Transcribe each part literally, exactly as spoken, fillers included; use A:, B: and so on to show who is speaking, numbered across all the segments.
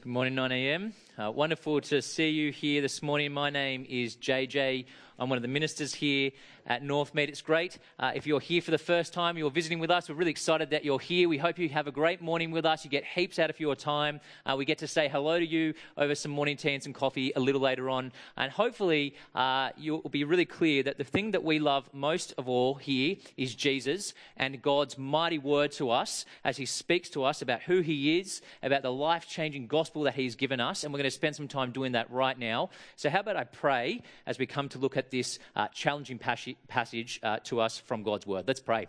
A: Good morning, nine a.m. Uh, wonderful to see you here this morning. My name is J J. I'm one of the ministers here at Northmead. It's great. Uh, if you're here for the first time, you're visiting with us, we're really excited that you're here. We hope you have a great morning with us. You get heaps out of your time. Uh, we get to say hello to you over some morning tea and some coffee a little later on. And hopefully uh, you'll be really clear that the thing that we love most of all here is Jesus and God's mighty word to us as he speaks to us about who he is, about the life-changing gospel that he's given us. And we're going to spend some time doing that right now. So how about I pray as we come to look at this uh, challenging pas- passage uh, to us from God's word. Let's pray.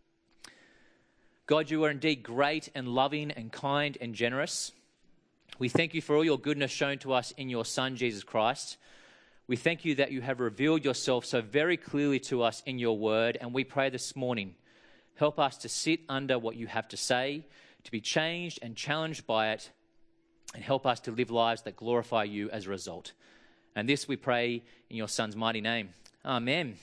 A: God, you are indeed great and loving and kind and generous. We thank you for all your goodness shown to us in your Son, Jesus Christ. We thank you that you have revealed yourself so very clearly to us in your word. And we pray this morning, help us to sit under what you have to say, to be changed and challenged by it, and help us to live lives that glorify you as a result. And this we pray in your Son's mighty name. Amen.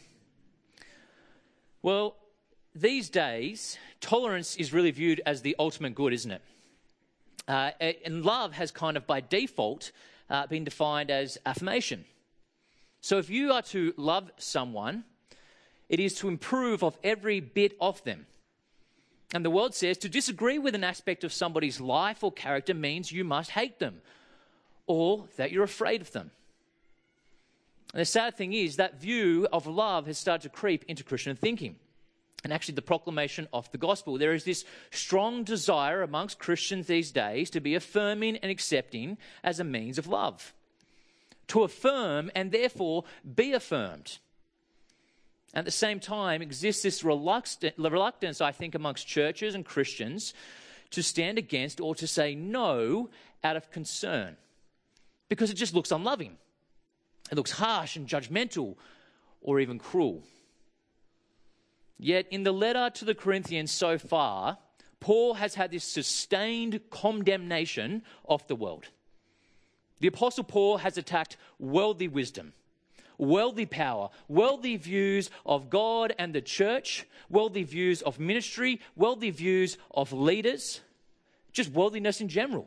A: Well, these days, tolerance is really viewed as the ultimate good, isn't it? Uh, and love has kind of by default uh, been defined as affirmation. So if you are to love someone, it is to improve of every bit of them. And the world says to disagree with an aspect of somebody's life or character means you must hate them or that you're afraid of them. And the sad thing is that view of love has started to creep into Christian thinking and actually the proclamation of the gospel. There is this strong desire amongst Christians these days to be affirming and accepting as a means of love, to affirm and therefore be affirmed. At the same time, exists this reluctance, I think, amongst churches and Christians to stand against or to say no out of concern because it just looks unloving. It looks harsh and judgmental or even cruel. Yet in the letter to the Corinthians so far, Paul has had this sustained condemnation of the world. The Apostle Paul has attacked worldly wisdom, worldly power, worldly views of God and the church, worldly views of ministry, worldly views of leaders, just worldliness in general.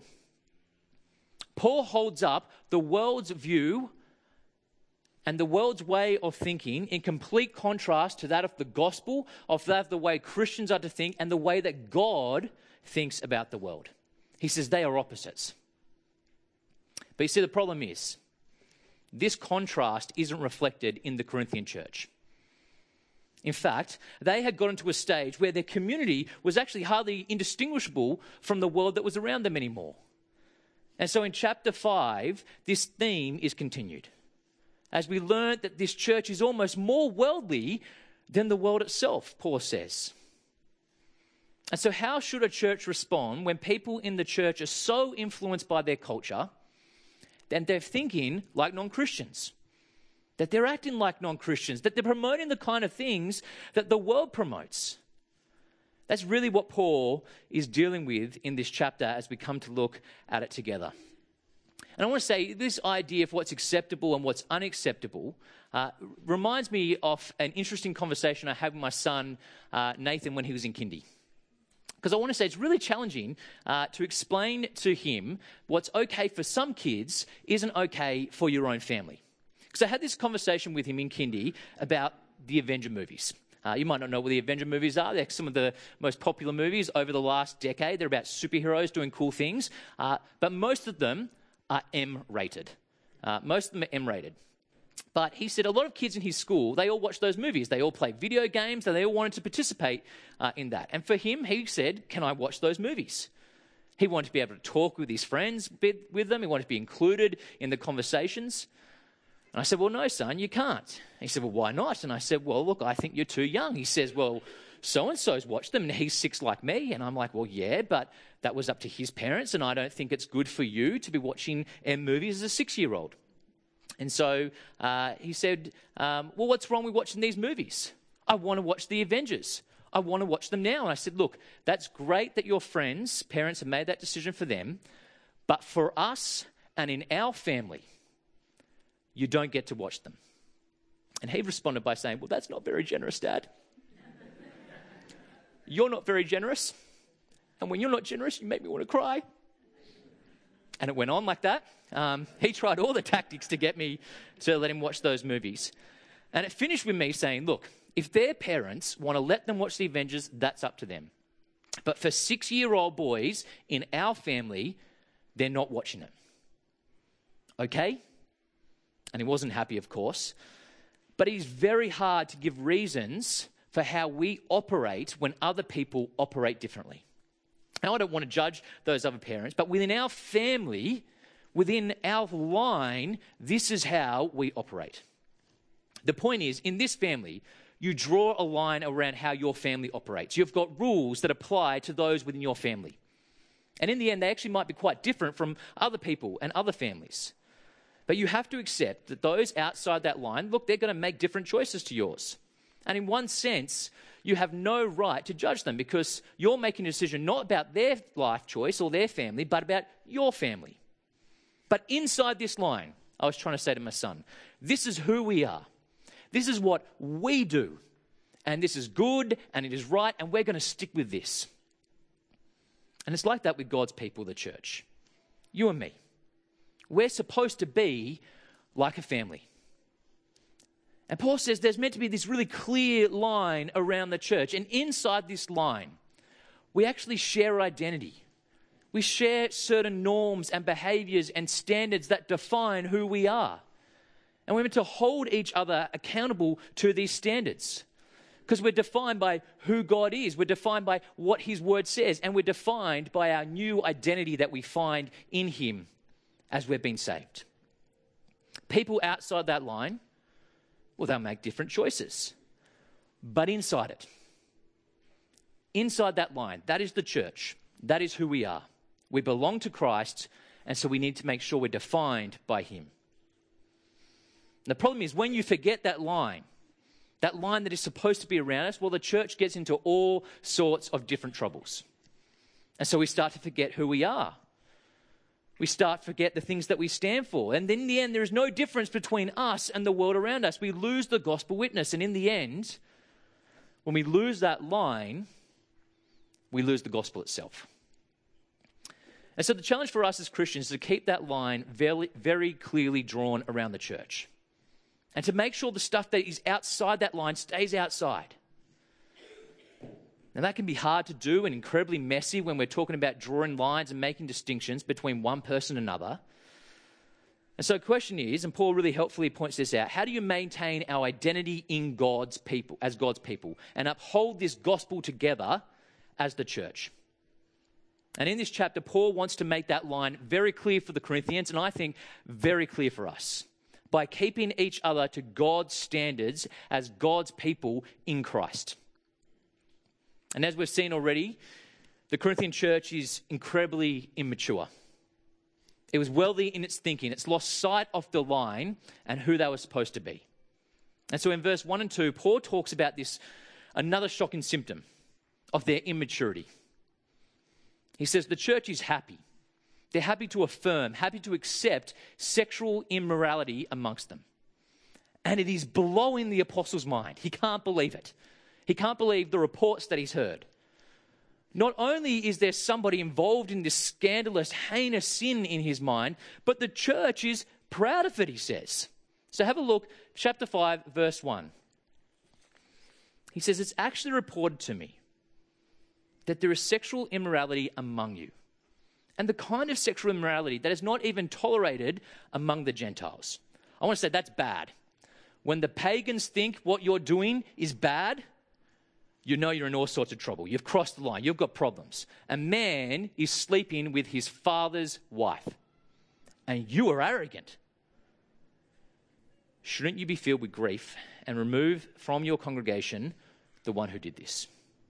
A: Paul holds up the world's view and the world's way of thinking in complete contrast to that of the gospel, of that of the way Christians are to think and the way that God thinks about the world. He says they are opposites. But you see, the problem is, this contrast isn't reflected in the Corinthian church. In fact, they had gotten to a stage where their community was actually hardly indistinguishable from the world that was around them anymore. And so in chapter five, this theme is continued, as we learned that this church is almost more worldly than the world itself, Paul says. And so how should a church respond when people in the church are so influenced by their culture that they're thinking like non-Christians, that they're acting like non-Christians, that they're promoting the kind of things that the world promotes? That's really what Paul is dealing with in this chapter as we come to look at it together. And I want to say this idea of what's acceptable and what's unacceptable uh, reminds me of an interesting conversation I had with my son, uh, Nathan, when he was in kindy. Because I want to say it's really challenging uh, to explain to him what's okay for some kids isn't okay for your own family. Because I had this conversation with him in kindy about the Avenger movies. Uh, you might not know what the Avenger movies are. They're some of the most popular movies over the last decade. They're about superheroes doing cool things. Uh, but most of them are M-rated. Uh, most of them are M-rated. But he said a lot of kids in his school, they all watch those movies. They all play video games and they all wanted to participate uh, in that. And for him, he said, can I watch those movies? He wanted to be able to talk with his friends with them. He wanted to be included in the conversations. And I said, well, no, son, you can't. He said, well, why not? And I said, well, look, I think you're too young. He says, well, so-and-so's watched them and he's six like me. And I'm like, well, yeah, but that was up to his parents and I don't think it's good for you to be watching M movies as a six-year-old. And so uh, he said, um, well, what's wrong with watching these movies? I want to watch the Avengers. I want to watch them now. And I said, look, that's great that your friends, parents have made that decision for them. But for us and in our family, you don't get to watch them. And he responded by saying, well, that's not very generous, Dad. You're not very generous. And when you're not generous, you make me want to cry. And it went on like that. Um, he tried all the tactics to get me to let him watch those movies. And it finished with me saying, look, if their parents want to let them watch the Avengers, that's up to them. But for six-year-old boys in our family, they're not watching it. Okay? And he wasn't happy, of course. But it is very hard to give reasons for how we operate when other people operate differently. Now, I don't want to judge those other parents, but within our family, within our line, this is how we operate. The point is, in this family, you draw a line around how your family operates. You've got rules that apply to those within your family. And in the end, they actually might be quite different from other people and other families. But you have to accept that those outside that line, look, they're going to make different choices to yours. And in one sense, you have no right to judge them because you're making a decision not about their life choice or their family, but about your family. But inside this line, I was trying to say to my son, this is who we are. This is what we do. And this is good and it is right, and we're going to stick with this. And it's like that with God's people, the church. You and me. We're supposed to be like a family. And Paul says there's meant to be this really clear line around the church. And inside this line, we actually share identity. We share certain norms and behaviors and standards that define who we are. And we're meant to hold each other accountable to these standards. Because we're defined by who God is. We're defined by what his word says. And we're defined by our new identity that we find in him as we've been saved. People outside that line, well, they'll make different choices. But inside it, inside that line, that is the church. That is who we are. We belong to Christ, and so we need to make sure we're defined by him. The problem is when you forget that line, that line that is supposed to be around us, well, the church gets into all sorts of different troubles. And so we start to forget who we are. We start to forget the things that we stand for. And then in the end, there is no difference between us and the world around us. We lose the gospel witness. And in the end, when we lose that line, we lose the gospel itself. And so the challenge for us as Christians is to keep that line very, very clearly drawn around the church. And to make sure the stuff that is outside that line stays outside. Now, that can be hard to do and incredibly messy when we're talking about drawing lines and making distinctions between one person and another. And so the question is, and Paul really helpfully points this out, how do you maintain our identity in God's people, as God's people, and uphold this gospel together as the church? And in this chapter, Paul wants to make that line very clear for the Corinthians, and I think very clear for us, by keeping each other to God's standards as God's people in Christ. And as we've seen already, the Corinthian church is incredibly immature. It was worldly in its thinking. It's lost sight of the line and who they were supposed to be. And so in verse one and two, Paul talks about this, another shocking symptom of their immaturity. He says the church is happy. They're happy to affirm, happy to accept sexual immorality amongst them. And it is blowing the apostle's mind. He can't believe it. He can't believe the reports that he's heard. Not only is there somebody involved in this scandalous, heinous sin in his mind, but the church is proud of it, he says. So have a look, chapter five, verse one. He says, it's actually reported to me that there is sexual immorality among you, and the kind of sexual immorality that is not even tolerated among the Gentiles. I want to say that's bad. When the pagans think what you're doing is bad, you know you're in all sorts of trouble. You've crossed the line. You've got problems. A man is sleeping with his father's wife, and you are arrogant. Shouldn't you be filled with grief and remove from your congregation the one who did this?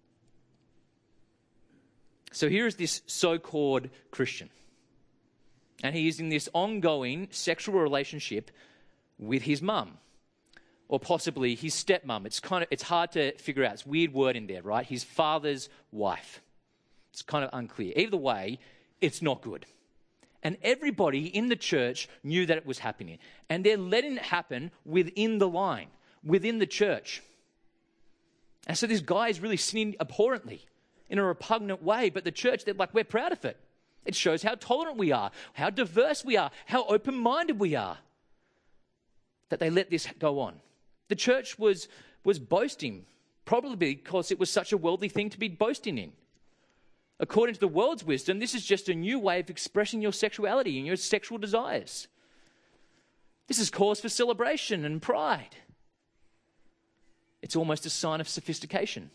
A: So here is this so-called Christian, and he is in this ongoing sexual relationship with his mum, or possibly his stepmom. It's kind of it's hard to figure out. It's a weird word in there, right? His father's wife. It's kind of unclear. Either way, it's not good. And everybody in the church knew that it was happening, and they're letting it happen within the line, within the church. And so this guy is really sinning abhorrently, in a repugnant way, but the church, they're like, we're proud of it. It shows how tolerant we are, how diverse we are, how open-minded we are, that they let this go on. The church was, was boasting, probably because it was such a worldly thing to be boasting in. According to the world's wisdom, this is just a new way of expressing your sexuality and your sexual desires. This is cause for celebration and pride. It's almost a sign of sophistication.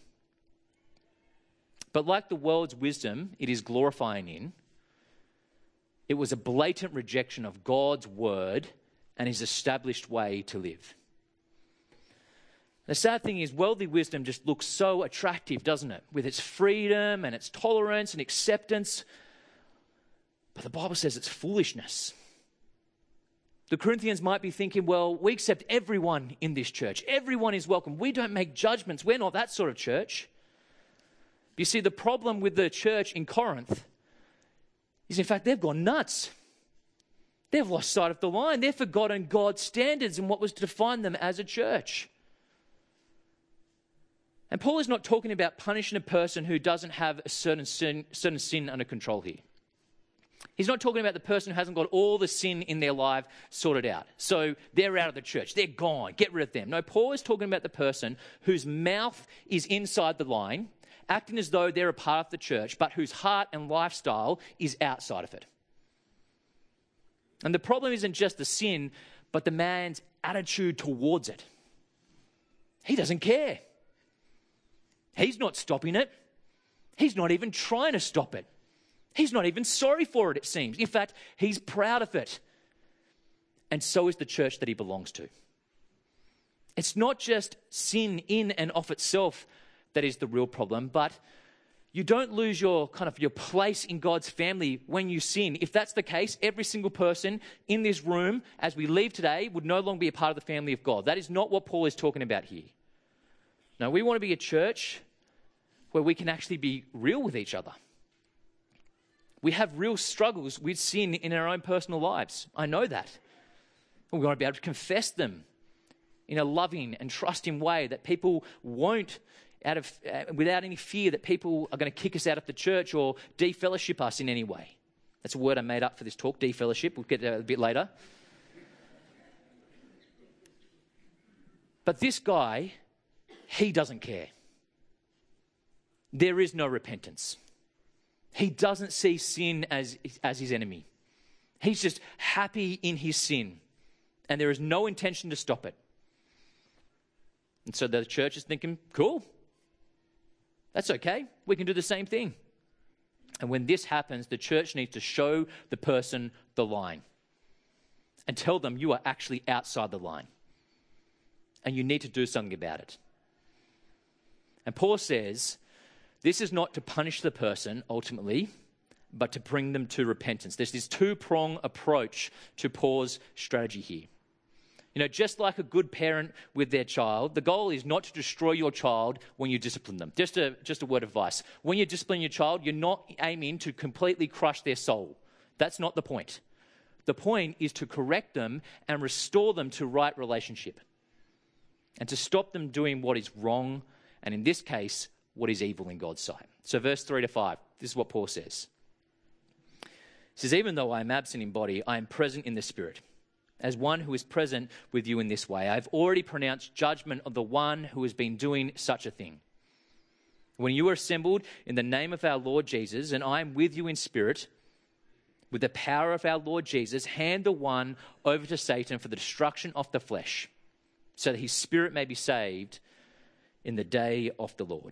A: But like the world's wisdom it is glorifying in, it was a blatant rejection of God's word and his established way to live. The sad thing is, worldly wisdom just looks so attractive, doesn't it? With its freedom and its tolerance and acceptance. But the Bible says it's foolishness. The Corinthians might be thinking, well, we accept everyone in this church. Everyone is welcome. We don't make judgments. We're not that sort of church. You see, the problem with the church in Corinth is, in fact, they've gone nuts. They've lost sight of the line. They've forgotten God's standards and what was to define them as a church. And Paul is not talking about punishing a person who doesn't have a certain sin, certain sin under control here. He's not talking about the person who hasn't got all the sin in their life sorted out. So they're out of the church. They're gone. Get rid of them. No, Paul is talking about the person whose mouth is inside the line, acting as though they're a part of the church, but whose heart and lifestyle is outside of it. And the problem isn't just the sin, but the man's attitude towards it. He doesn't care. He's not stopping it. He's not even trying to stop it. He's not even sorry for it, it seems. In fact, he's proud of it. And so is the church that he belongs to. It's not just sin in and of itself that is the real problem, but you don't lose your kind of your place in God's family when you sin. If that's the case, every single person in this room, as we leave today, would no longer be a part of the family of God. That is not what Paul is talking about here. No, we want to be a church where we can actually be real with each other. We have real struggles with sin in our own personal lives. I know that. We want to be able to confess them in a loving and trusting way that people won't, out of uh, without any fear that people are going to kick us out of the church or defellowship us in any way. That's a word I made up for this talk, defellowship. We'll get to that a bit later. But this guy, he doesn't care. There is no repentance. He doesn't see sin as, as his enemy. He's just happy in his sin. And there is no intention to stop it. And so the church is thinking, cool. That's okay. We can do the same thing. And when this happens, the church needs to show the person the line. And tell them you are actually outside the line. And you need to do something about it. And Paul says, this is not to punish the person, ultimately, but to bring them to repentance. There's this two-prong approach to Paul's strategy here. You know, just like a good parent with their child, the goal is not to destroy your child when you discipline them. Just a, just a word of advice. When you discipline your child, you're not aiming to completely crush their soul. That's not the point. The point is to correct them and restore them to right relationship. And to stop them doing what is wrong, and in this case, what is evil in God's sight. So verse three to five, this is what Paul says. He says, even though I am absent in body, I am present in the spirit. As one who is present with you in this way, I have already pronounced judgment of the one who has been doing such a thing. When you are assembled in the name of our Lord Jesus, and I am with you in spirit, with the power of our Lord Jesus, hand the one over to Satan for the destruction of the flesh, so that his spirit may be saved in the day of the Lord.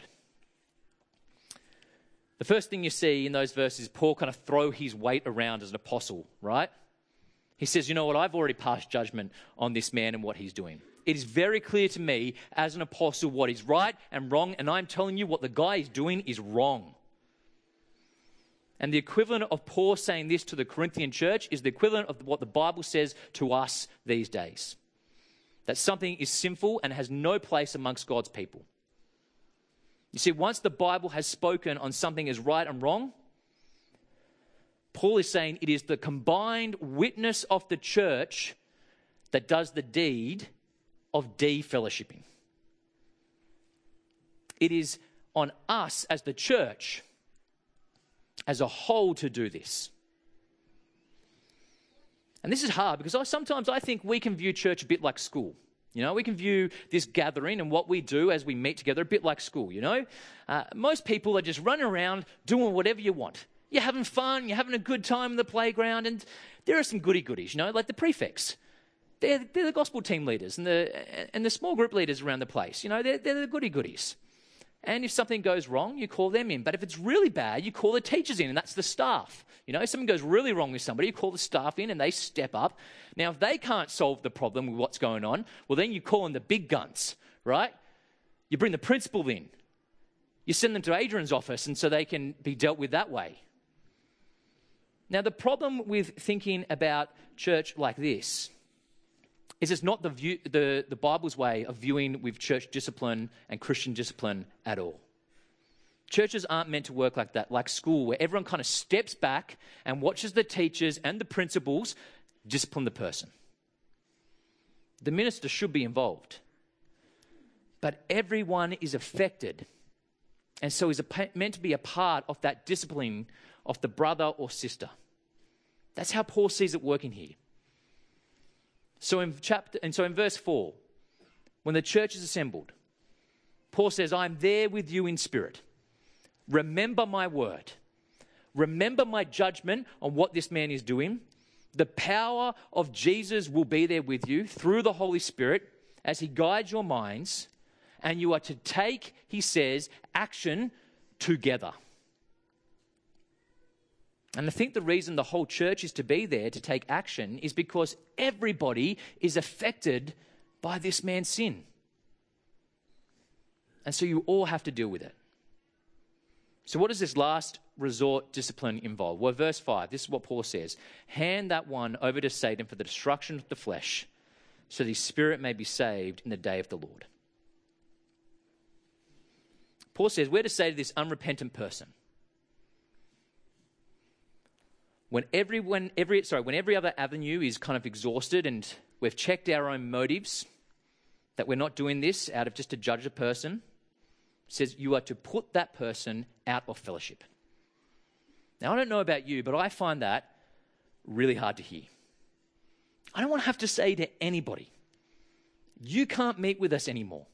A: The first thing you see in those verses, Paul kind of throw his weight around as an apostle, right? He says, you know what, I've already passed judgment on this man and what he's doing. It is very clear to me as an apostle what is right and wrong, and I'm telling you what the guy is doing is wrong. And the equivalent of Paul saying this to the Corinthian church is the equivalent of what the Bible says to us these days. That something is sinful and has no place amongst God's people. You see, once the Bible has spoken on something as right and wrong, Paul is saying it is the combined witness of the church that does the deed of defellowshipping. It is on us as the church as a whole to do this. And this is hard because I, sometimes I think we can view church a bit like school. You know, we can view this gathering and what we do as we meet together a bit like school, you know. Uh, most people are just running around doing whatever you want. You're having fun, you're having a good time in the playground, and there are some goody-goodies, you know, like the prefects. They're, they're the gospel team leaders and the and the small group leaders around the place. You know, they're, they're the goody-goodies. And if something goes wrong, you call them in. But if it's really bad, you call the teachers in, and that's the staff. You know, if something goes really wrong with somebody, you call the staff in and they step up. Now, if they can't solve the problem with what's going on, well, then you call in the big guns, right? You bring the principal in. You send them to Adrian's office, and so they can be dealt with that way. Now, the problem with thinking about church like this is it's not the, view, the, the Bible's way of viewing with church discipline and Christian discipline at all. Churches aren't meant to work like that, like school, where everyone kind of steps back and watches the teachers and the principals discipline the person. The minister should be involved, but everyone is affected, and so is a, meant to be a part of that discipline of the brother or sister. That's how Paul sees it working here. So in chapter, and so in verse four, when the church is assembled, Paul says, "I'm there with you in spirit. Remember my word. Remember my judgment on what this man is doing. The power of Jesus will be there with you through the Holy Spirit as he guides your minds, and you are to take," he says, "action together." And I think the reason the whole church is to be there to take action is because everybody is affected by this man's sin. And so you all have to deal with it. So what does this last resort discipline involve? Well, verse five, this is what Paul says. "Hand that one over to Satan for the destruction of the flesh, so that his spirit may be saved in the day of the Lord." Paul says, we're to say to this unrepentant person, when everyone, every, sorry, when every other avenue is kind of exhausted and we've checked our own motives, that we're not doing this out of just to judge a person, says you are to put that person out of fellowship. Now, I don't know about you, but I find that really hard to hear. I don't want to have to say to anybody, you can't meet with us anymore.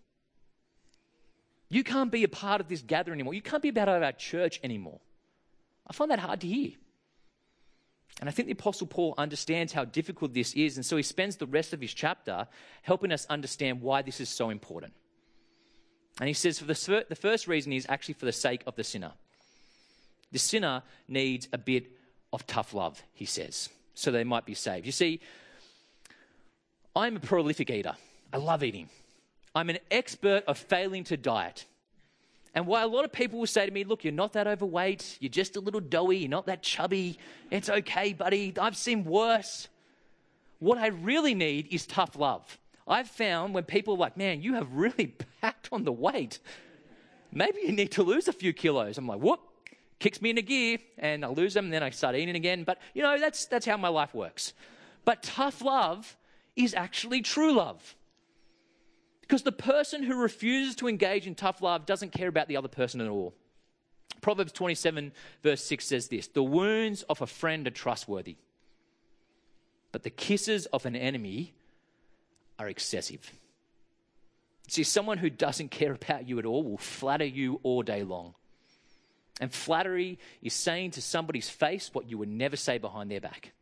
A: You can't be a part of this gathering anymore. You can't be a part of our church anymore. I find that hard to hear. And I think the Apostle Paul understands how difficult this is, and so he spends the rest of his chapter helping us understand why this is so important. And he says for the, the first reason is actually for the sake of the sinner. The sinner needs a bit of tough love, he says, so they might be saved. You see, I'm a prolific eater. I love eating. I'm an expert of failing to diet. And while a lot of people will say to me, look, you're not that overweight, you're just a little doughy, you're not that chubby, it's okay, buddy, I've seen worse. What I really need is tough love. I've found when people are like, man, you have really packed on the weight. Maybe you need to lose a few kilos. I'm like, whoop, kicks me into gear, and I lose them, and then I start eating again. But, you know, that's that's how my life works. But tough love is actually true love. Because the person who refuses to engage in tough love doesn't care about the other person at all. Proverbs twenty-seven verse six says this, "The wounds of a friend are trustworthy, but the kisses of an enemy are excessive." See, someone who doesn't care about you at all will flatter you all day long. And flattery is saying to somebody's face what you would never say behind their back.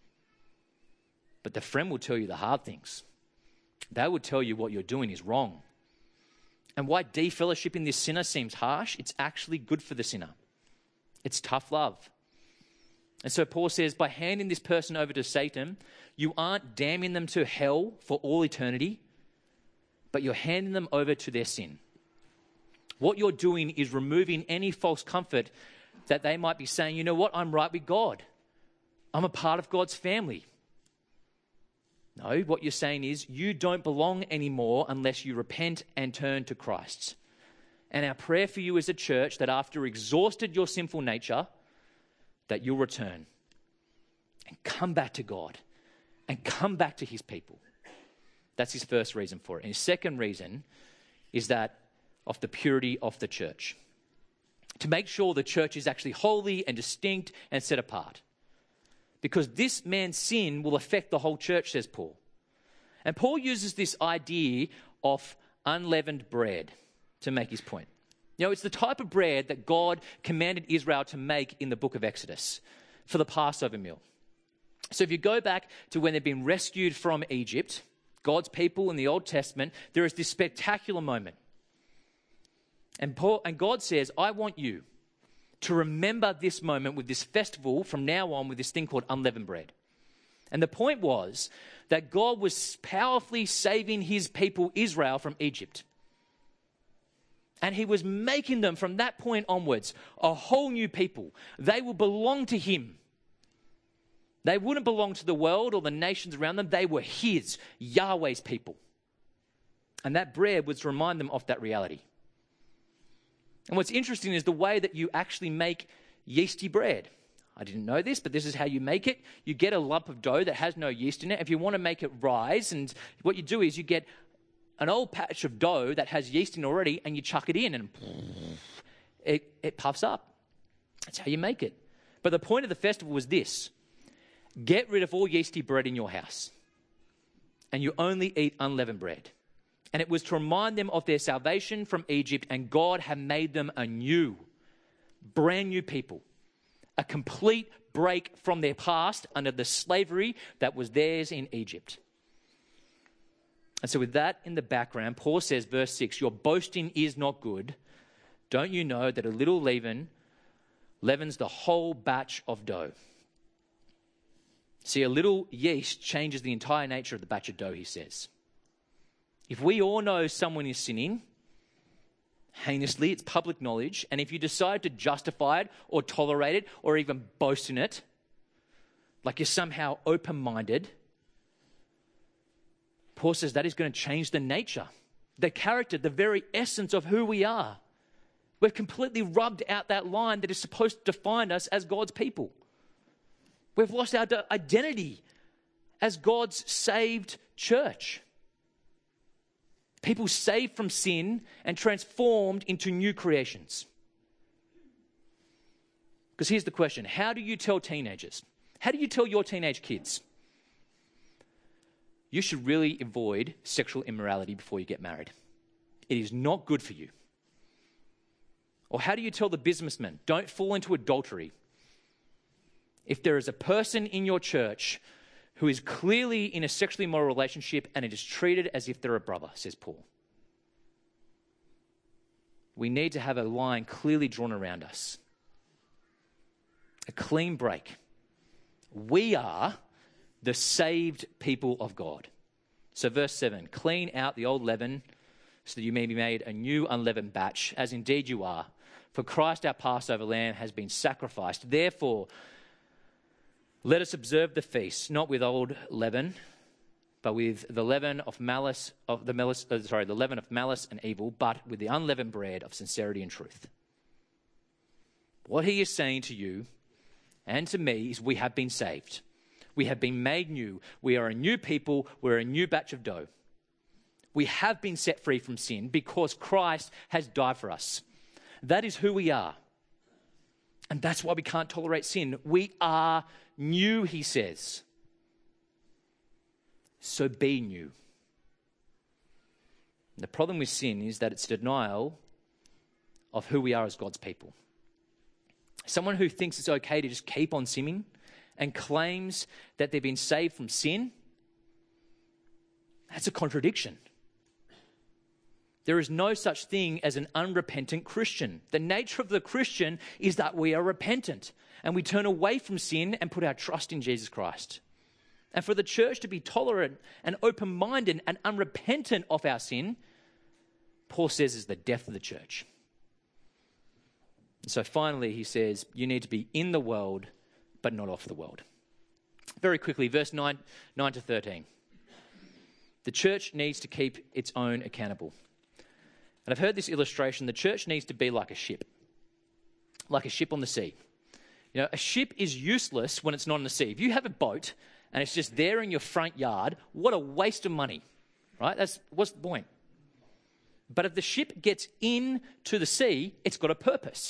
A: But the friend will tell you the hard things. They will tell you what you're doing is wrong. And why defellowshipping this sinner seems harsh, it's actually good for the sinner. It's tough love. And so Paul says, by handing this person over to Satan, you aren't damning them to hell for all eternity, but you're handing them over to their sin. What you're doing is removing any false comfort that they might be saying, you know what, I'm right with God. I'm a part of God's family. No, what you're saying is you don't belong anymore unless you repent and turn to Christ. And our prayer for you as a church, that after exhausted your sinful nature, that you'll return and come back to God and come back to his people. That's his first reason for it. And his second reason is that of the purity of the church. to make sure the church is actually holy and distinct and set apart. Because this man's sin will affect the whole church, says Paul. And Paul uses this idea of unleavened bread to make his point. You know, it's the type of bread that God commanded Israel to make in the book of Exodus for the Passover meal. So if you go back to when they've been rescued from Egypt, God's people in the Old Testament, there is this spectacular moment. And Paul, and God says, I want you to remember this moment with this festival from now on with this thing called unleavened bread. And the point was that God was powerfully saving his people Israel from Egypt. And he was making them from that point onwards a whole new people. They will belong to him. They wouldn't belong to the world or the nations around them. They were his, Yahweh's people. And that bread was to remind them of that reality. And what's interesting is the way that you actually make yeasty bread. I didn't know this, but this is how you make it. You get a lump of dough that has no yeast in it. If you want to make it rise, and what you do is you get an old patch of dough that has yeast in already, and you chuck it in, and it, it puffs up. That's how you make it. But the point of the festival was this. Get rid of all yeasty bread in your house, and you only eat unleavened bread. And it was to remind them of their salvation from Egypt, and God had made them a new, brand new people. A complete break from their past under the slavery that was theirs in Egypt. And so with that in the background, Paul says, verse six, your boasting is not good. Don't you know that a little leaven leavens the whole batch of dough? See, a little yeast changes the entire nature of the batch of dough, he says. If we all know someone is sinning heinously, it's public knowledge, and if you decide to justify it or tolerate it or even boast in it, like you're somehow open-minded, Paul says that is going to change the nature, the character, the very essence of who we are. We've completely rubbed out that line that is supposed to define us as God's people. We've lost our identity as God's saved church. People saved from sin and transformed into new creations. Because here's the question. How do you tell teenagers? How do you tell your teenage kids? You should really avoid sexual immorality before you get married. It is not good for you. Or how do you tell the businessmen? Don't fall into adultery. If there is a person in your church who is clearly in a sexually immoral relationship and it is treated as if they're a brother, says Paul. We need to have a line clearly drawn around us. A clean break. We are the saved people of God. So verse seven, clean out the old leaven so that you may be made a new unleavened batch, as indeed you are. For Christ our Passover lamb has been sacrificed. Therefore, let us observe the feast, not with old leaven, but with the leaven of malice, of the malice, uh, sorry, the leaven of malice and evil, but with the unleavened bread of sincerity and truth. What he is saying to you and to me is we have been saved. We have been made new. We are a new people. We're a new batch of dough. We have been set free from sin because Christ has died for us. That is who we are. And that's why we can't tolerate sin. We are new, he says. So be new. The problem with sin is that it's denial of who we are as God's people. Someone who thinks it's okay to just keep on sinning and claims that they've been saved from sin, that's a contradiction. There is no such thing as an unrepentant Christian. The nature of the Christian is that we are repentant and we turn away from sin and put our trust in Jesus Christ. And for the church to be tolerant and open-minded and unrepentant of our sin, Paul says is the death of the church. So finally, he says, you need to be in the world, but not of the world. Very quickly, verse nine, nine to thirteen. The church needs to keep its own accountable. And I've heard this illustration, the church needs to be like a ship, like a ship on the sea. You know, a ship is useless when it's not on the sea. If you have a boat and it's just there in your front yard, what a waste of money, right? That's what's the point? But if the ship gets into the sea, it's got a purpose.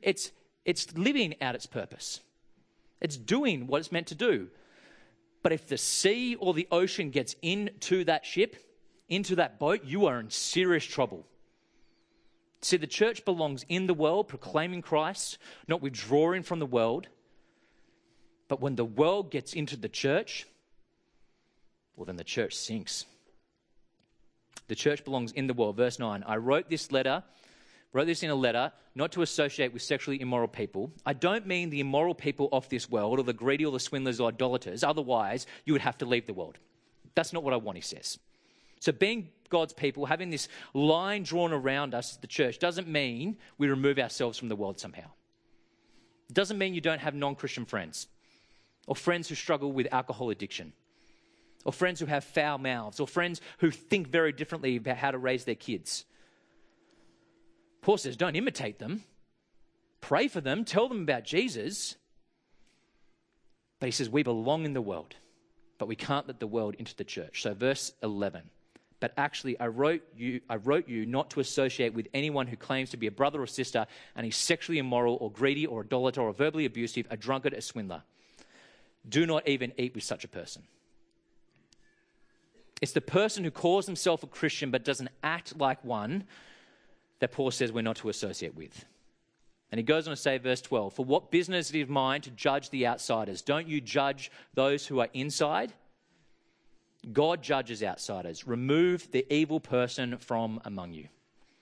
A: it's, it's living out its purpose. It's doing what it's meant to do. But if the sea or the ocean gets into that ship, into that boat, you are in serious trouble. See, the church belongs in the world, proclaiming Christ, not withdrawing from the world. But when the world gets into the church, well, then the church sinks. The church belongs in the world. Verse nine, I wrote this letter, wrote this in a letter, not to associate with sexually immoral people. I don't mean the immoral people of this world, or the greedy, or the swindlers, or idolaters. Otherwise, you would have to leave the world. That's not what I want, he says. So being God's people, having this line drawn around us, the church, doesn't mean we remove ourselves from the world somehow. It doesn't mean you don't have non-Christian friends, or friends who struggle with alcohol addiction, or friends who have foul mouths, or friends who think very differently about how to raise their kids. Paul says, don't imitate them. Pray for them. Tell them about Jesus. But he says, we belong in the world, but we can't let the world into the church. So verse eleven. But actually, I wrote you, I wrote you not to associate with anyone who claims to be a brother or sister and is sexually immoral or greedy or idolater or verbally abusive, a drunkard, a swindler. Do not even eat with such a person. It's the person who calls himself a Christian but doesn't act like one that Paul says we're not to associate with. And he goes on to say, verse twelve, for what business is it of mine to judge the outsiders? Don't you judge those who are inside? God judges outsiders. Remove the evil person from among you.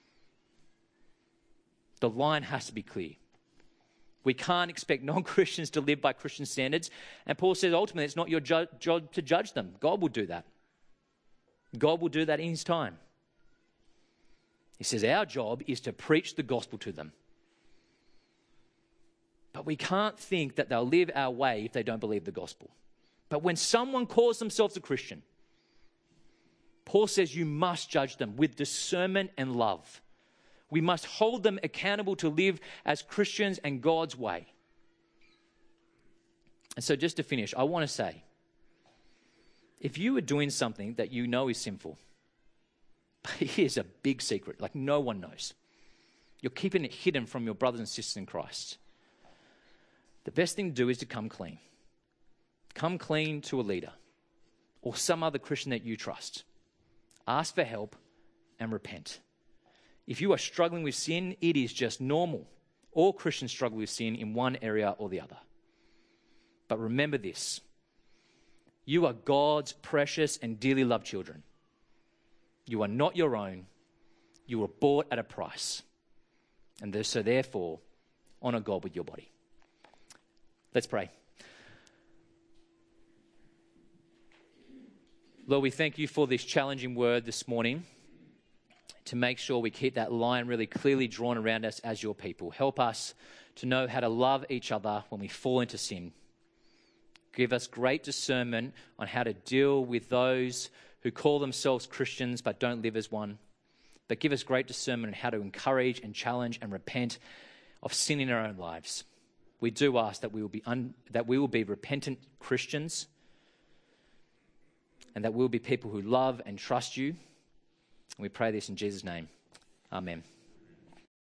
A: The line has to be clear. We can't expect non-Christians to live by Christian standards. And Paul says ultimately it's not your ju- job to judge them. God will do that. God will do that in his time. He says our job is to preach the gospel to them. But we can't think that they'll live our way if they don't believe the gospel. But when someone calls themselves a Christian, Paul says you must judge them with discernment and love. We must hold them accountable to live as Christians and God's way. And so just to finish, I want to say, if you are doing something that you know is sinful, here's a big secret, like no one knows. You're keeping it hidden from your brothers and sisters in Christ. The best thing to do is to come clean. Come clean to a leader or some other Christian that you trust. Ask for help and repent. If you are struggling with sin, it is just normal. All Christians struggle with sin in one area or the other. But remember this. You are God's precious and dearly loved children. You are not your own. You were bought at a price. And so therefore, honor God with your body. Let's pray. Lord, we thank you for this challenging word this morning to make sure we keep that line really clearly drawn around us as your people. Help us to know how to love each other when we fall into sin. Give us great discernment on how to deal with those who call themselves Christians but don't live as one. But give us great discernment on how to encourage and challenge and repent of sin in our own lives. We do ask that we will be un, that we will be repentant Christians and that we will be people who love and trust you. And we pray this in Jesus' name. Amen.